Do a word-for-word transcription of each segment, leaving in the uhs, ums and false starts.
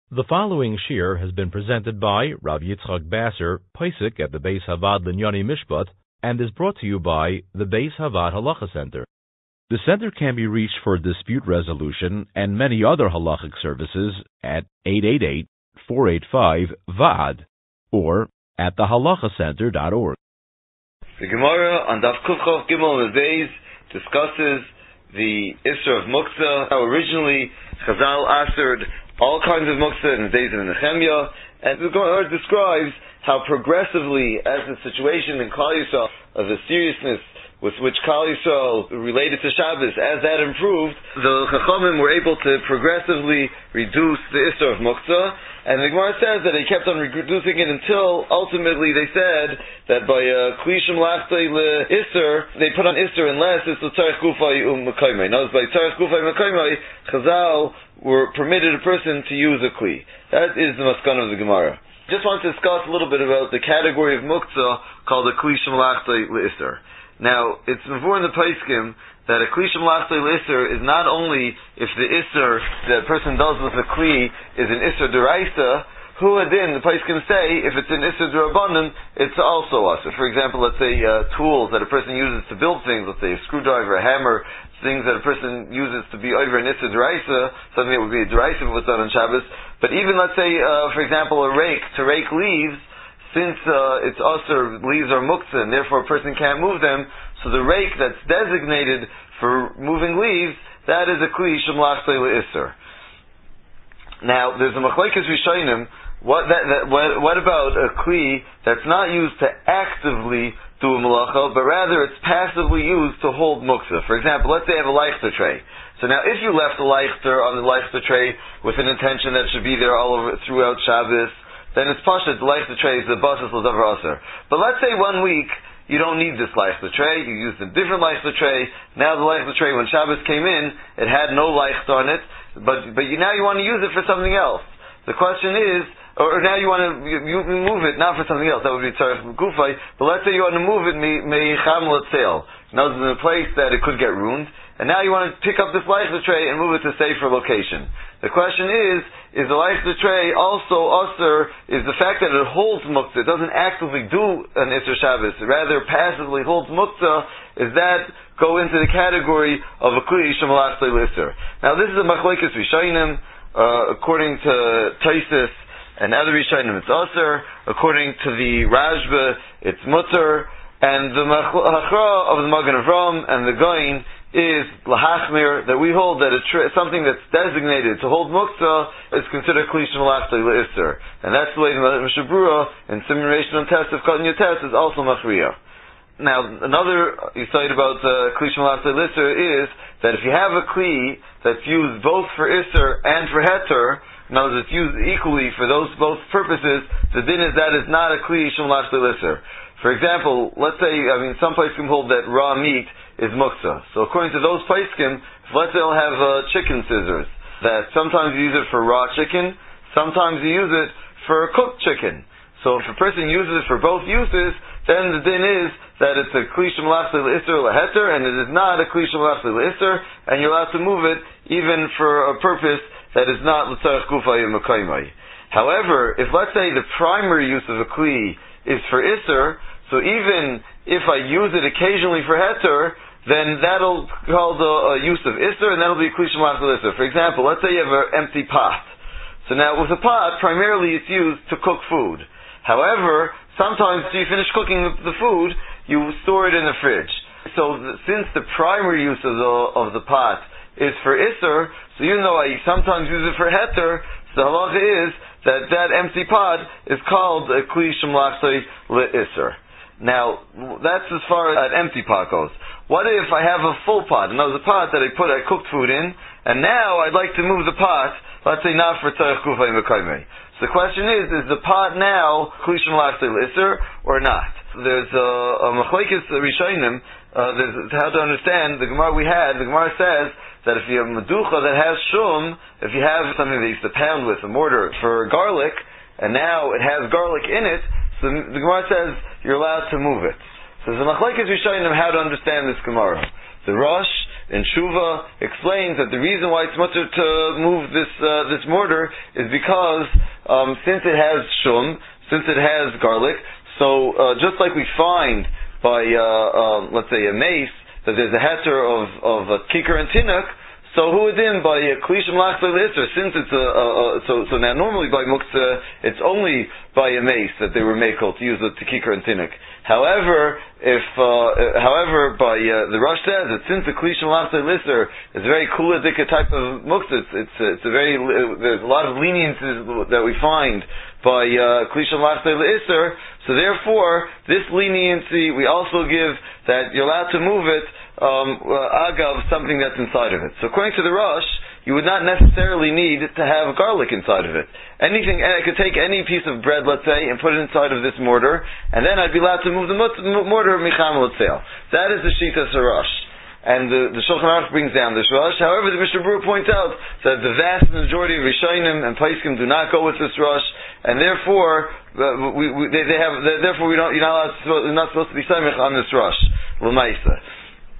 The following shir has been presented by Rav Yitzchak Basser, Paisik at the Beis Havad Linyani Mishpat, and is brought to you by the Beis Havad Halacha Center. The center can be reached for dispute resolution and many other halachic services at eight eight eight, four eight five, V A D or at the halacha center dot org. The Gemara on Daf Kufchof Gimel Beis discusses the Isser of Muktzah. How originally Chazal answered all kinds of muktzah in the days of Nehemiah, and the Gemara describes how progressively, as the situation in Klal Yisrael, of the seriousness with which Klal Yisrael related to Shabbos, as that improved, the Chachamim were able to progressively reduce the Isser of Muktzah, and the Gemara says that they kept on reducing it until ultimately they said that by Kli Shum Lachtei Le Isser, they put on Isser unless it's the Tzarech Gufay Um Mekaymai. Now, by Tzarech Gufay Mekaymai, Chazal were permitted a person to use a Kli. That is the Maskana of the Gemara. I just want to discuss a little bit about the category of Muktzah called a Kli Shum Lachtei Le Isser. Now, it's before in the Paiskim that a Kli Shum Lachtei Le Isser is not only if the Isser that a person does with a Kli is an Isser D'Oraisa, Hu Adin, the Paiskim say, if it's an Isser D'Rabbanan, it's also us. For example, let's say uh, tools that a person uses to build things, let's say a screwdriver, a hammer, things that a person uses to be over an Isser D'Oraisa, something that would be a D'Oraisa if it was done on Shabbos. But even, let's say, uh, for example, a rake, to rake leaves, since uh, it's usher, leaves are muktzah, and therefore a person can't move them, so the rake that's designated for moving leaves, that is a kli shum lachtei le'isser. Now, there's a machlekes rishonim. What, that, that, what, what about a kli that's not used to actively do a malacha, but rather it's passively used to hold muktzah? For example, let's say I have a leichter tray. So now, if you left the leichter on the leichter tray with an intention that it should be there all over throughout Shabbos, then it's pashut, the leichter tray is the basis l'davar aser. But let's say one week, you don't need this leichter tray, you used a different leichter tray, now the leichter tray, when Shabbos came in, it had no leichter on it, but but you, now you want to use it for something else. The question is, or, or now you want to you, you move it, not for something else, that would be tzarech gufay, but let's say you want to move it, meicham l'tzeil. Now it's in a place that it could get ruined, and now you want to pick up this leichter tray and move it to a safer location. The question is, is the leichter tray also usher, is the fact that it holds muktzah, it doesn't actively do an Isser Shabbos, rather passively holds muktzah, is that go into the category of a kli shum lachtei le'isser? Now this is a machlekes rishonim, uh, according to Taisus and other rishonim it's usher, according to the Rashba it's mutter, and the hachra of the Magen Avram and the Goin is lahachmir, that we hold that a tra- something that's designated to hold muktzah is considered kli shum lachtei le'isser, and that's the way the Mishnah Berurah in Siman Reish Nun Tes of Katan Yotes is also machriya. Now, another insight about uh, kli shum lachtei le'isser is that if you have a kli that's used both for isser and for heter, in other words, it's used equally for those both purposes, the din is that is not a kli shum lachtei le'isser. For example, let's say, I mean, some places can hold that raw meat is muktzah. So according to those places, let's say they'll have uh, chicken scissors, that sometimes you use it for raw chicken, sometimes you use it for cooked chicken. So if a person uses it for both uses, then the din is that it's a kli shum lachtei le'isser leheter, and it is not a kli shum lachtei le'isser, and you're allowed to move it even for a purpose that is not l'tzarech gufay mekaymai. However, if let's say the primary use of a kli is for isser, so even if I use it occasionally for heter, then that'll call the uh, use of isser, and that'll be a kli shum lachtei le'isser. For example, let's say you have an empty pot. So now with a pot, primarily it's used to cook food. However, sometimes after you finish cooking the, the food, you store it in the fridge. So the, since the primary use of the of the pot is for isser, so even though I sometimes use it for heter, so the halacha is that that empty pot is called a kli shum lachtei le'isser. Now, that's as far as an empty pot goes. What if I have a full pot? And there's a pot that I put, I cooked food in, and now I'd like to move the pot, let's say not for tzarech gufay mekaymai. So the question is, is the pot now kli shum lachtei le'isser or not? There's a, a machlekes rishonim, uh, there's how to understand the Gemara we had. The Gemara says that if you have meducha that has shum, if you have something they used to pound with, a mortar for garlic, and now it has garlic in it, so the Gemara says you're allowed to move it. So there's a machlekes rishonim how to understand this Gemara. The Rosh in Shuva explains that the reason why it's mutter to move this uh, this mortar is because um, since it has shum, since it has garlic, so uh, just like we find by uh, uh, let's say a mace that there's a heter of of a kikar and tinuk. So who in by klishim lachzei l'isser? Since it's a, a, a so so now normally by muktzah it's only by a mace that they were makel to use the kikar and tinuk. However, if uh, however by uh, the Rosh says that since the klishim lachzei l'isser is a very kuladika type of muktzah, it's it's, it's a very uh, there's a lot of leniences that we find by klishim lachzei l'isser. So therefore, this leniency we also give that you're allowed to move it. Um, uh, agav, something that's inside of it. So according to the Rosh, you would not necessarily need to have garlic inside of it. Anything, I could take any piece of bread, let's say, and put it inside of this mortar, and then I'd be allowed to move the mortar micham l'tzeil. That is the shitas Rosh. And the, the Shulchan Aruch brings down this Rosh. However, the Mishnah Berurah points out that the vast majority of Rishonim and Paiskim do not go with this Rosh, and therefore, uh, we, we, they, they have, they, therefore we don't, you're not allowed to, you're not supposed to be samich on this Rosh. L'maisa.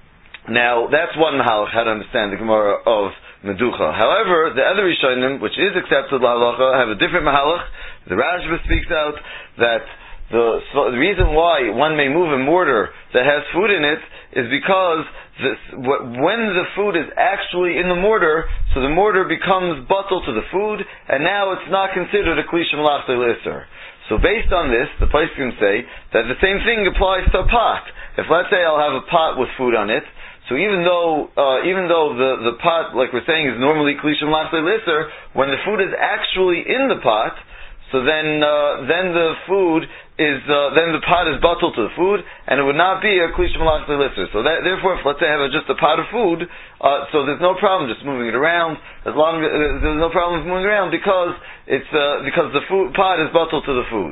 Now, that's one mahalach, how to understand the Gemara of Meducha. However, the other Rishonim, which is accepted lahalacha, have a different mahalach. The Rashba speaks out that the, so the reason why one may move a mortar that has food in it is because this, when the food is actually in the mortar, so the mortar becomes bottle to the food, and now it's not considered a klishim lachzei l'isser. So based on this, the place can say that the same thing applies to a pot. If let's say I'll have a pot with food on it, so even though, uh, even though the, the pot, like we're saying, is normally klishim lachzei l'isser, when the food is actually in the pot, so then, uh, then the food is, uh, then the pot is bottled to the food, and it would not be a klishim lachzei l'isser. So that, therefore, if let's say I have just a pot of food, uh, so there's no problem just moving it around, as long as, uh, there's no problem with moving it around because it's, uh, because the food, pot is bottled to the food.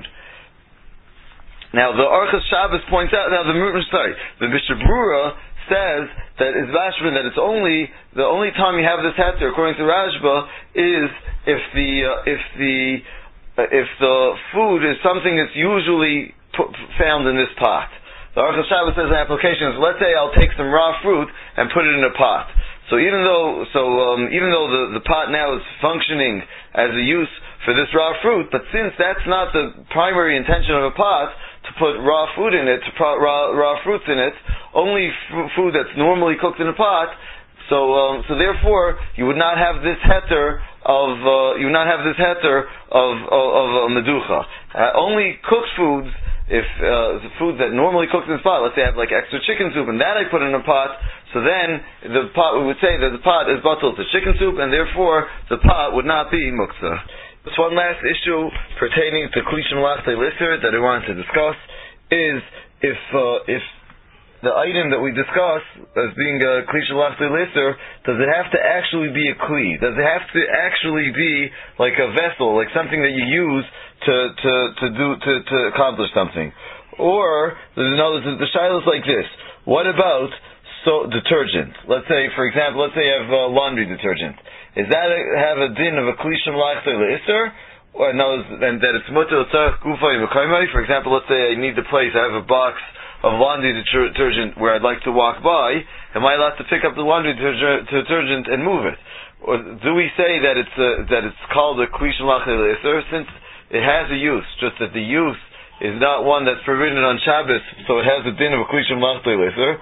Now, the Orchos Shabbos points out, now the, sorry, the Mishnah Berurah says that it's mashman that it's only the only time you have this heter, according to Rashba, is if the uh, if the uh, if the food is something that's usually put, found in this pot. The Orchos Shabbos says in applications, let's say I'll take some raw fruit and put it in a pot. So even though so um, even though the, the pot now is functioning as a use for this raw fruit, but since that's not the primary intention of a pot, to put raw food in it, to put raw, raw fruits in it, only f- food that's normally cooked in a pot, so um, so therefore you would not have this heter of uh, you would not have this heter of of, of uh, meducha. Uh, only cooked foods, if uh, the food that normally cooked in a pot, let's say I have like extra chicken soup and that I put in a pot, so then the pot, we would say that the pot is bottled to chicken soup, and therefore the pot would not be muktzah. Just one last issue pertaining to klishim lachzei l'isser that I wanted to discuss is if uh, if the item that we discuss as being a klishim lachzei l'isser, does it have to actually be a kli? Does it have to actually be like a vessel, like something that you use to to to do to, to accomplish something? Or no, the, the shaila is like this: what about so detergent? Let's say, for example, let's say you have uh, laundry detergent. Is that a, have a din of a klishim lachzei l'isser, or no, and that it's mutter l'tzarech gufay v'kaimai? For example, let's say I need the place, I have a box of laundry detergent where I'd like to walk by. Am I allowed to pick up the laundry detergent and move it? Or do we say that it's a, that it's called a klishim lachzei l'isser since it has a use, just that the use is not one that's forbidden on Shabbos, so it has a din of a klishim lachzei l'isser?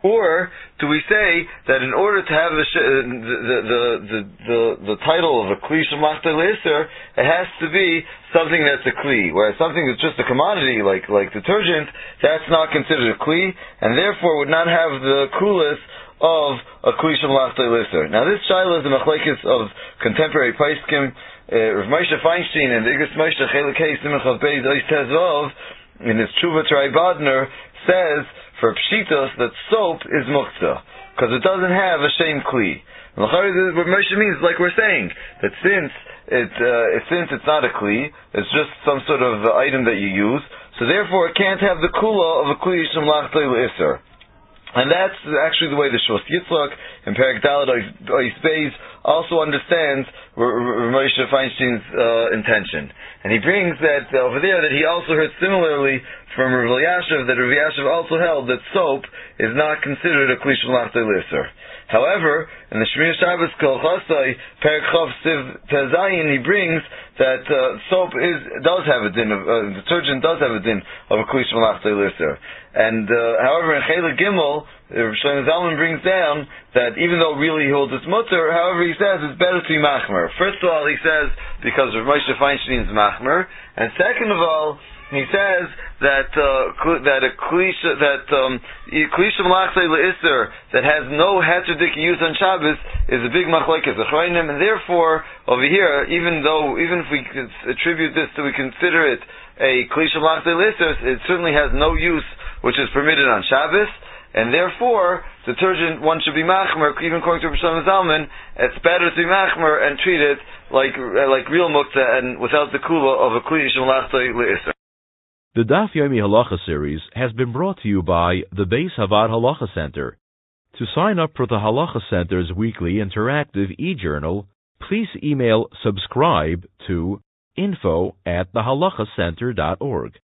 Or do we say that in order to have the sh- the, the, the, the, the title of a kli shemachta l'isser, it has to be something that's a kli, whereas something that's just a commodity like like detergent, that's not considered a kli, and therefore would not have the kulis of a kli shemachta l'isser. Now this shaila is the machlekes of contemporary paiskim. Uh, Rav Moshe Feinstein and the Igros Moshe Chelik Hey Simon Chav Beis Ois Tezvov in his Tshuva T'Rai Bodner says for pshitos that soap is muktzah because it doesn't have a shem kli. And what Moshe means, like we're saying, that since it uh, since it's not a kli, it's just some sort of uh, item that you use, so therefore it can't have the kula of a kli shem lachzei l'isser. And that's actually the way the Shos Yitzchak in Perek Daled Ois Beis also understands Moshe Feinstein's uh, intention. And he brings that uh, over there that he also heard similarly from Rav Elyashiv that Rav Elyashiv also held that soap is not considered a Kli Shel Malachta L'Isur. However, in the Shemir Shabbos Kol Chasai Perek Chav Siv Tezayin, he brings that uh, soap is does have a din of uh, detergent does have a din of a Kli Shel Malachta L'Isur. And uh, however, in Chelik Gimel, Rav Shlomo Zalman brings down that even though really he holds it's mutter, however he says it's better to be machmer. First of all, he says because of Moshe Feinstein's machmer, and second of all, he says that uh, that a klisha that um, klisha malachta le'isur that has no heterodik use on Shabbos is a big machlokes achronim, and therefore over here, even though even if we attribute this to we consider it a klisha malachta le'isur, it certainly has no use which is permitted on Shabbos. And therefore, detergent, one should be machmer, even according to Rav Shlomo Zalman, it's better to be machmer and treat it like uh, like real muktzah and without the kula of a kli shel malachta le'isur. The Daf Yomi Halacha series has been brought to you by the Beis Havad Halacha Center. To sign up for the Halacha Center's weekly interactive e-journal, please email subscribe to info at the halacha center dot org.